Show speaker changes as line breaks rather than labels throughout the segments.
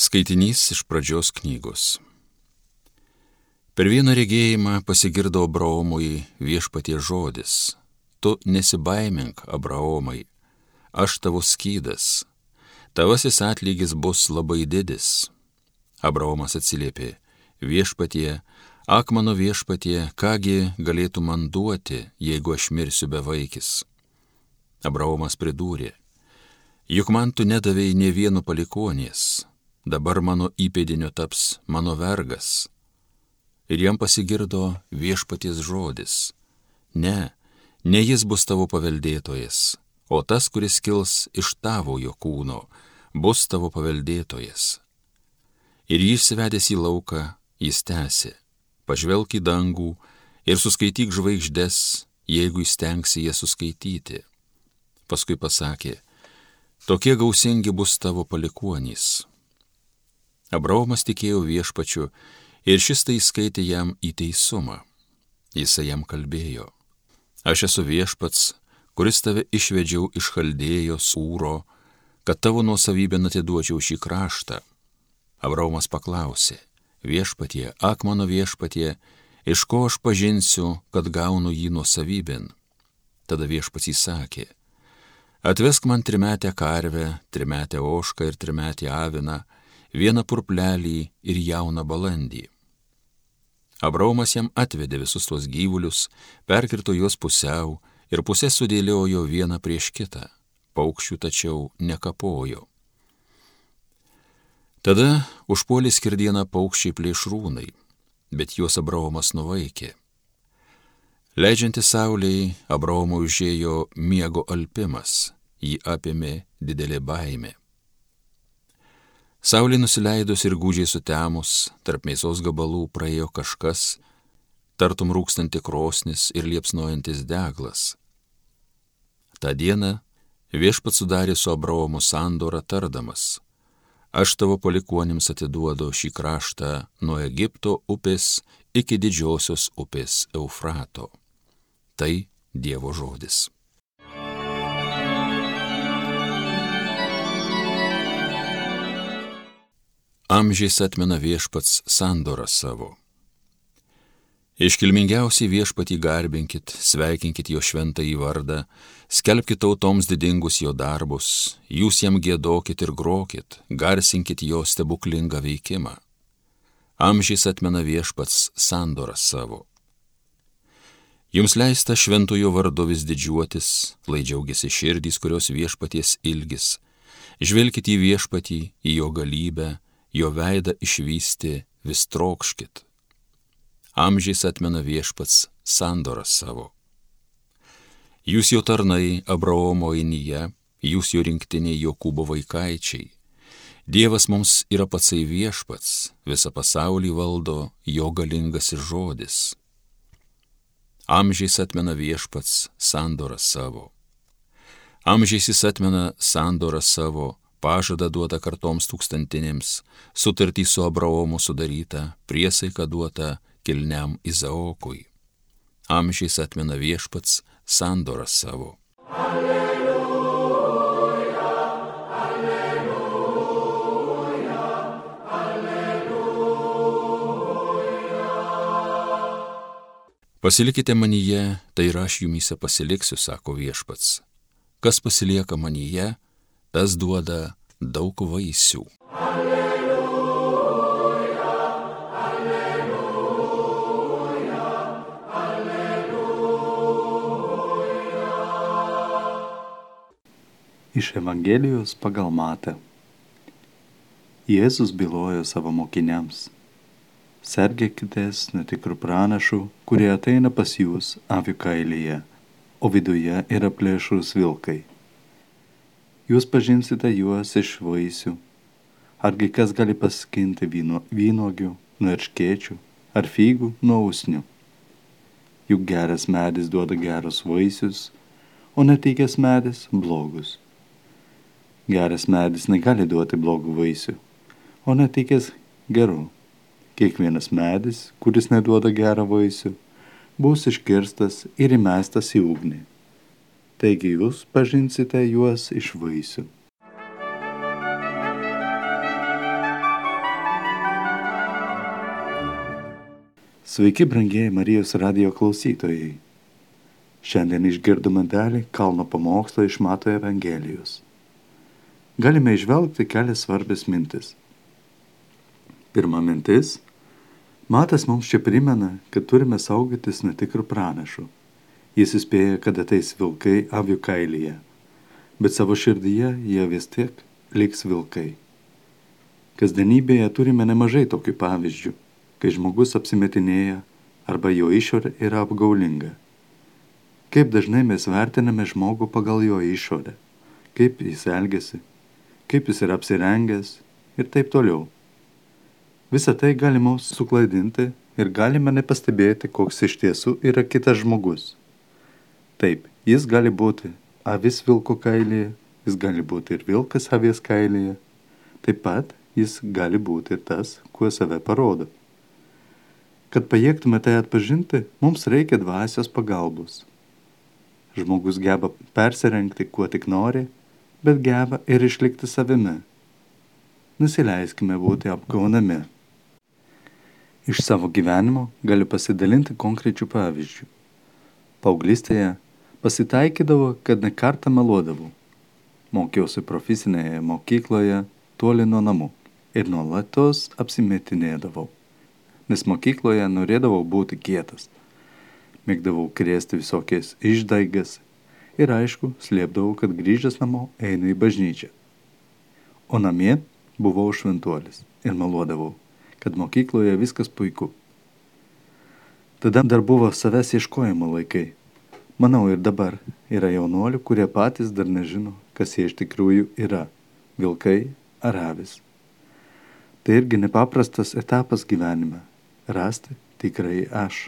Skaitinys iš pradžios knygos. Per vieną regėjimą pasigirdo Abraomui Viešpaties žodis: Tu nesibaimink, Abraomai, aš tavo skydas, tavasis atlygis bus labai didis. Abraomas atsiliepė: Viešpatie, ak mano viešpatie, kągi galėtų man duoti, jeigu aš mirsiu bevaikis? Abraomas pridūrė: Juk man tu nedavei nė vieno palikuonies, dabar mano įpėdiniu taps mano vergas. Ir jam pasigirdo Viešpaties žodis: Ne jis bus tavo paveldėtojas, o tas, kuris kils iš tavojo kūno, bus tavo paveldėtojas. Ir jį išsivedęs į lauką, jis tęsė: Pažvelk į dangų ir suskaityk žvaigždes, jeigu įstengsi jas suskaityti. Paskui pasakė: Tokie gausingi bus tavo palikuonys. Abraomas tikėjo Viešpačiu ir šis tai skaitė jam į teisumą. Jisai jam kalbėjo: Aš esu Viešpats, kuris tave išvedžiau iš Chaldėjos Ūro, kad tavo nuosavybėn atiduočiau šį kraštą. Abraomas paklausė: Viešpatie, ak mano viešpatie, iš ko aš pažinsiu, kad gaunu jį nuosavybėn? Tada Viešpats įsakė: Atvesk man trimetę karvę, trimetę ožką ir trimetę aviną, vieną purplelį ir jauną balandį. Abraomas jam atvedė visus tuos gyvulius, perkirto juos pusiau ir pusę sudėliojo vieną prieš kitą, paukščių tačiau nekapojo. Tada užpuolė skerdieną paukščiai plėšrūnai, bet juos Abraomas nuvaikė. Leidžiantis saulei, Abraomui užėjo miego alpimas, jį apėmė didelė baimė. Saulė nusileidus ir gūdžiai sutemus, tarp mėsos gabalų praėjo kažkas, tartum rūkstanti krosnis ir liepsnojantis deglas. Ta diena Viešpats sudarė su Abraomu sandorą tardamas: Aš tavo palikuonims atiduodu šį kraštą nuo Egipto upės iki didžiosios upės Eufrato. Tai Dievo žodis. Amžiais atmena Viešpats sandorą savo. Iškilmingiausiai Viešpatį garbinkit, sveikinkit jo šventąjį vardą, skelbkit tautoms didingus jo darbus, jūs jam giedokit ir grokit, garsinkit jo stebuklingą veikimą. Amžiais atmena Viešpats sandorą savo. Jums leista šventojo vardu vis didžiuotis, lai džiaugiasi širdys, kurios Viešpaties ilgis. Žvelkit į Viešpatį, į jo galybę, jo veidą išvysti vis trokškit. Amžiais atmena Viešpats sandorą savo. Jūs jo tarnai Abraomo ainyje, jūs jo rinktiniai Jokūbo vaikaičiai. Dievas mums yra patsai Viešpats, visą pasaulį valdo jo galingasis žodis. Amžiais atmena Viešpats sandorą savo. Amžiais jis atmena sandorą savo, pažadą duotą kartoms tūkstantinėms, sutartį su Abraomu sudarytą, priesaiką duotą kilniam Izaokui. Amžiais atmena Viešpats sandorą savo. Alleluja, alleluja, alleluja. Pasilikite manyje, tai ir aš jumyse pasiliksiu, sako Viešpats. Kas pasilieka manyje, tas duoda daug vaisių. Alleluja, alleluja, alleluja.
Iš Evangelijos pagal Matą. Jėzus bylojo savo mokiniams: Sergėkitės netikrų pranašų, kurie ateina pas jūs avių kailyje, o viduje yra plėšrūs vilkai. Jūs pažinsite juos iš vaisių. Argi kas gali paskinti vynuogių nuo erškėčių, ar figų nuo usnių? Juk geras medis duoda gerus vaisius, o netikęs medis blogus. Geras medis negali duoti blogų vaisių, o netikęs gerų. Kiekvienas medis, kuris neduoda gerą vaisių, bus iškirstas ir įmestas į ugnį. Taigi jūs pažinsite juos iš vaisių. Sveiki, brangieji Marijos radijo klausytojai. Šiandien išgirdome dalį kalno pamokslo iš Mato Evangelijos. Galime įžvelgti kelias svarbias mintis. Pirma mintis. Matas mums čia primena, kad turime saugotis netikrų pranašų. Jis įspėja, kad ateis vilkai avių kailyje, bet savo širdyje jie vis tiek liks vilkai. Kasdienybėje turime nemažai tokių pavyzdžių, kai žmogus apsimetinėja arba jo išorė yra apgaulinga. Kaip dažnai mes vertiname žmogų pagal jo išorę, kaip jis elgiasi, kaip jis yra apsirengęs ir taip toliau. Visa tai gali mus suklaidinti ir galime nepastebėti, koks iš tiesų yra kitas žmogus. Taip, jis gali būti avis vilko kailyje, jis gali būti ir vilkas avies kailyje, taip pat jis gali būti ir tas, kuo save parodo. Kad pajėgtume tai atpažinti, mums reikia dvasios pagalbos. Žmogus geba persirengti, kuo tik nori, bet geba ir išlikti savimi. Nusileiskime būti apgaunami. Iš savo gyvenimo galiu pasidalinti konkrečių pavyzdžių. Paauglystėje pasitaikydavo, kad ne kartą meluodavau. Mokiausi profesinėje mokykloje toli nuo namų ir nuolatos apsimetinėdavau, nes mokykloje norėdavau būti kietas. Mėgdavau krėsti visokias išdaigas ir aišku, slėpdavau, kad grįžęs namo einu į bažnyčią. O namie buvau šventuolis ir meluodavau, kad mokykloje viskas puiku. Tada dar buvo savęs ieškojimo laikai. Manau, ir dabar yra jaunuolių, kurie patys dar nežino, kas jie iš tikrųjų yra – vilkai ar avis. Tai irgi nepaprastas etapas gyvenime – rasti tikrai aš.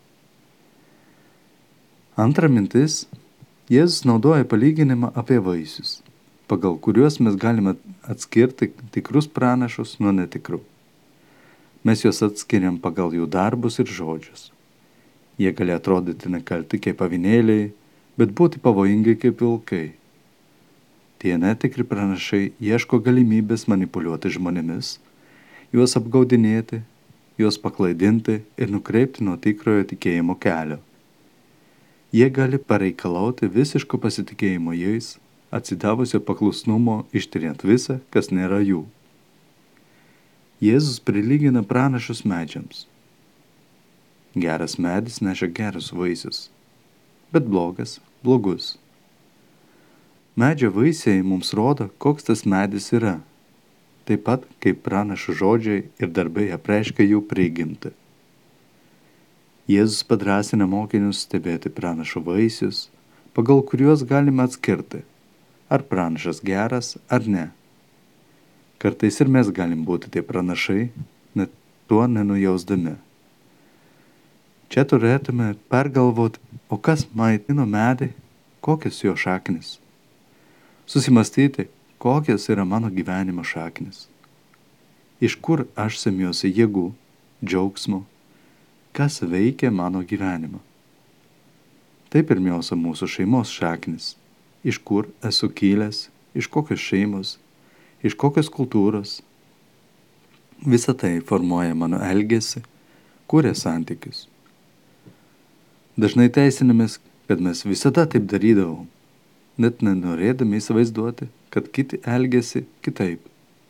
Antra mintis – Jėzus naudoja palyginimą apie vaisius, pagal kuriuos mes galime atskirti tikrus pranašus nuo netikrų. Mes juos atskiriam pagal jų darbus ir žodžius. Jie gali atrodyti nekalti kaip avinėliai, bet būti pavojingi kaip vilkai. Tie netikri pranašai ieško galimybės manipuliuoti žmonėmis, juos apgaudinėti, juos paklaidinti ir nukreipti nuo tikrojo tikėjimo kelio. Jie gali pareikalauti visiško pasitikėjimo jais, atsidavusio paklusnumo ištiriant visą, kas nėra jų. Jėzus prilygina pranašus medžiams. Geras medis neša gerus vaisius, bet blogas – blogus. Medžio vaisiai mums rodo, koks tas medis yra, taip pat kaip pranašų žodžiai ir darbai apreiškia jų prigimtį. Jėzus padrąsina mokinius stebėti pranašų vaisius, pagal kuriuos galime atskirti, ar pranašas geras ar ne. Kartais ir mes galim būti tie pranašai, net tuo nenujausdami. Čia turėtume pergalvoti, o kas maitino medį, kokios jo šaknis. Susimastyti, kokios yra mano gyvenimo šaknis. Iš kur aš semiuosi jėgų, džiaugsmo, kas veikia mano gyvenimą. Tai pirmiausia mūsų šeimos šaknis. Iš kur esu kilęs, iš kokios šeimos, iš kokios kultūros. Visa tai formuoja mano elgesį, kuria santykius. Dažnai teisinamės, kad mes visada taip darydavom, net nenorėdami įsivaizduoti, kad kiti elgiasi kitaip.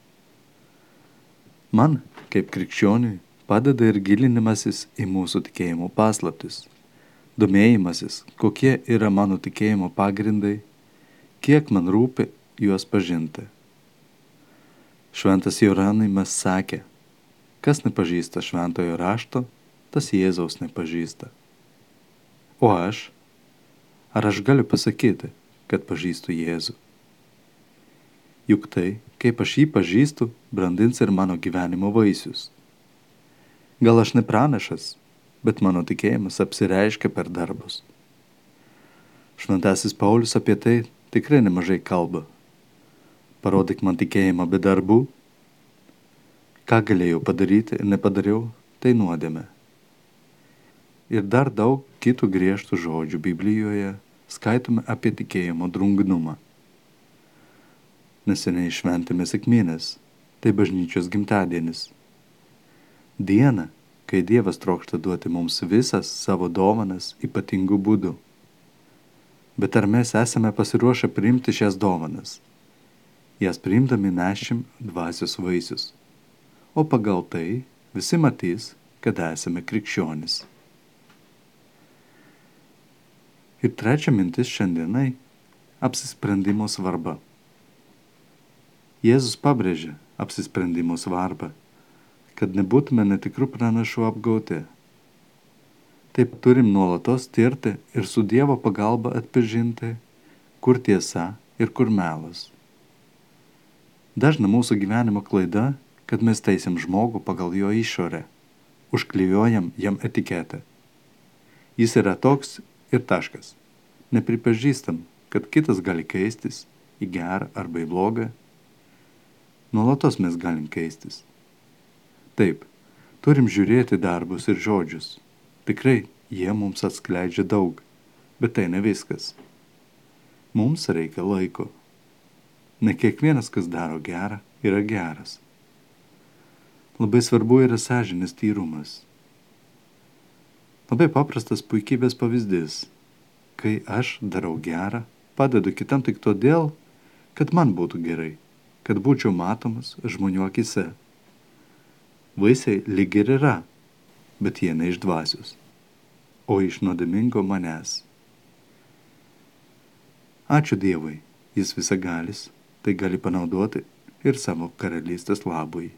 Man, kaip krikščioniui, padeda ir gilinimasis į mūsų tikėjimo paslaptis, domėjimasis, kokie yra mano tikėjimo pagrindai, kiek man rūpi juos pažinti. Šventas Jeronimas sakė, kas nepažįsta šventojo rašto, tas Jėzaus nepažįsta. O aš? Ar aš galiu pasakyti, kad pažįstu Jėzų? Juk tai, kaip aš jį pažįstu, brandins ir mano gyvenimo vaisius. Gal aš ne pranašas, bet mano tikėjimas apsireiškia per darbus. Šventasis Paulius apie tai tikrai nemažai kalba. Parodyk man tikėjimą be darbų. Ką galėjau padaryti ir nepadariau, tai nuodėmė. Ir dar daug kitų griežtų žodžių Biblijoje skaitome apie tikėjimo drungnumą. Neseniai šventėme sekmines, tai bažnyčios gimtadienis. Diena, kai Dievas trokšta duoti mums visas savo dovanas ypatingų būdų. Bet ar mes esame pasiruošę priimti šias dovanas? Jas priimdami nešim dvasios vaisius, o pagal tai visi matys, kad esame krikščionys. Ir trečia mintis šiandienai – apsisprendimo svarba. Jėzus pabrėžia apsisprendimo svarbą, kad nebūtume netikrų pranašų apgauti. Taip turim nuolatos tirti ir su Dievo pagalba atpažinti, kur tiesa ir kur melas. Dažna mūsų gyvenimo klaida, kad mes teisiam žmogų pagal jo išorę, užklijuojam jam etiketę. Jis yra toks ir taškas. Nepripažįstam, kad kitas gali keistis į gerą arba į blogą. Nuolatos mes galim keistis. Taip, turim žiūrėti darbus ir žodžius. Tikrai, jie mums atskleidžia daug, bet tai ne viskas. Mums reikia laiko. Ne kiekvienas, kas daro gerą, yra geras. Labai svarbu yra sąžinės tyrumas. Labai paprastas puikybės pavyzdys. Kai aš darau gerą, padedu kitam tik todėl, kad man būtų gerai, kad būčiau matomas žmonių akise. Vaisiai lyg ir yra, bet jie ne iš dvasios, o iš nuodėmingo manęs. Ačiū Dievui, jis visagalis, tai gali panaudoti ir savo karalystės labui.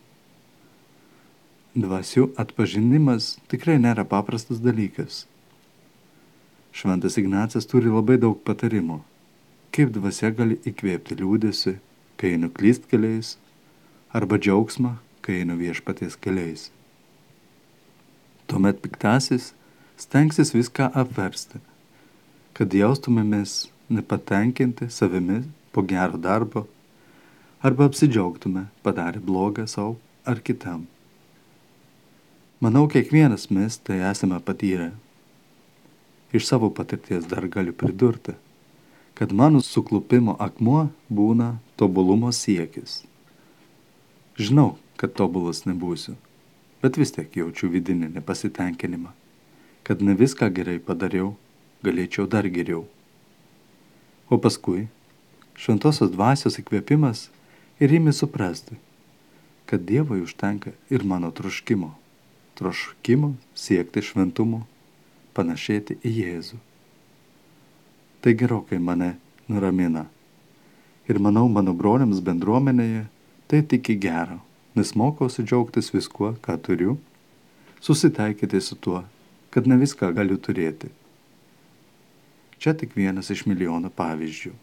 Dvasių atpažinimas tikrai nėra paprastas dalykas. Šventas Ignacas turi labai daug patarimų, kaip dvasia gali įkvėpti liūdesį, kai einu klystkeliais, arba džiaugsmą, kai einu viešpaties keliais. Tuomet piktasis stengsis viską apversti, kad jaustumėmės nepatenkinti savimi po gero darbo, arba apsidžiaugtume padarę blogą sau ar kitam. Manau, kiekvienas mes tai esame patyrę. Iš savo patirties dar galiu pridurti, kad mano suklupimo akmuo būna tobulumo siekis. Žinau, kad tobulas nebūsiu, bet vis tiek jaučiu vidinį nepasitenkinimą, kad ne viską gerai padariau, galėčiau dar geriau. O paskui šventosios dvasios įkvėpimas ir imi suprasti, kad Dievui užtenka ir mano troškimo siekti šventumo, panašėti į Jėzų. Tai gerokai mane nuramina. Ir manau, mano broliams bendruomenėje tai tik į gero, nes mokausi džiaugtis viskuo, ką turiu, susitaikyti su tuo, kad ne viską galiu turėti. Čia tik vienas iš milijono pavyzdžių.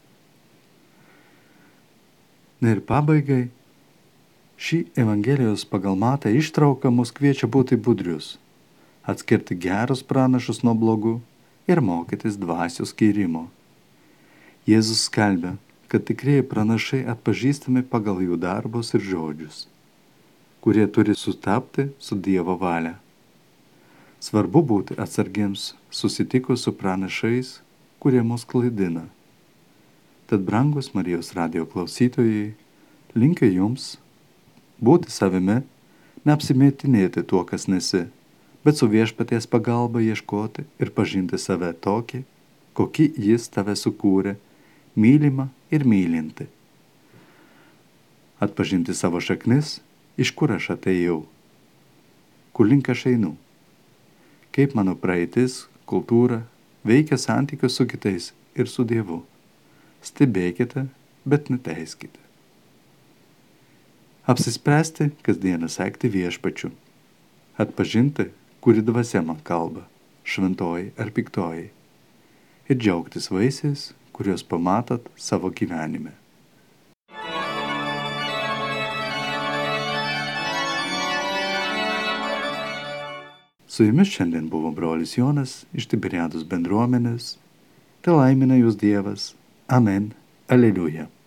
Na ir pabaigai, šį Evangelijos pagal Matą ištrauką mus kviečia būti budrius, atskirti gerus pranašus nuo blogų ir mokytis dvasios skyrimo. Jėzus skelbia, kad tikrieji pranašai atpažįstami pagal jų darbus ir žodžius, kurie turi sutapti su Dievo valia. Svarbu būti atsargiems susitikus su pranašais, kurie mus klaidina. Tad, brangus Marijos radijo klausytojai, linkiu jums būti savimi, neapsimetinėti tuo, kas nesi, bet su viešpaties pagalba ieškoti ir pažinti save tokį, kokį jis tave sukūrė, mylimą ir mylinti. Atpažinti savo šaknis, iš kur aš atėjau, kur link aš einu, kaip mano praeitis, kultūra veikia santykius su kitais ir su Dievu. Stebėkite, bet neteiskite. Apsispręsti kasdieną sekti viešpačiu. Atpažinti, kuri dvasia man kalba, šventoji ar piktoji. Ir džiaugtis vaisiais, kuriuos pamatot savo gyvenime. Su jumis šiandien buvo brolis Jonas iš Tiberiados bendruomenės. Te laimina jūs Dievas. Amen. Aleliuja.